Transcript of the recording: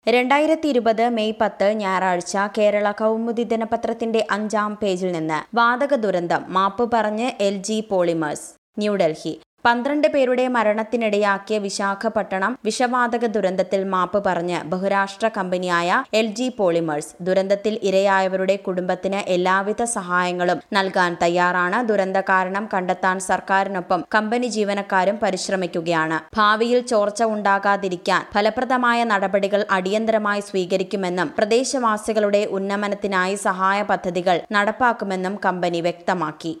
2020 May 10 ഞായറാഴ്ച കേരള കൗമുദി ദിനപത്രത്തിന്റെ 5-ാം പേജിൽ നിന്ന് വാതക ദുരന്തം മാപ്പ് പറഞ്ഞ് LG പോളിമേഴ്സ്. ന്യൂഡൽഹി 12 പേരുടെ മരണത്തിനിടയാക്കിയ വിശാഖപട്ടണം വിഷവാതക ദുരന്തത്തിൽ മാപ്പ് പറഞ്ഞ് ബഹുരാഷ്ട്ര കമ്പനിയായ LG പോളിമേഴ്സ്. ദുരന്തത്തിൽ ഇരയായവരുടെ കുടുംബത്തിന് എല്ലാവിധ സഹായങ്ങളും നൽകാൻ തയ്യാറാണ്. ദുരന്ത കാരണം കണ്ടെത്താൻ സർക്കാരിനൊപ്പം കമ്പനി ജീവനക്കാരും പരിശ്രമിക്കുകയാണ്. ഭാവിയിൽ ചോർച്ച ഉണ്ടാകാതിരിക്കാൻ ഫലപ്രദമായ നടപടികൾ അടിയന്തരമായി സ്വീകരിക്കുമെന്നും പ്രദേശവാസികളുടെ ഉന്നമനത്തിനായി സഹായ പദ്ധതികൾ നടപ്പാക്കുമെന്നും കമ്പനി വ്യക്തമാക്കി.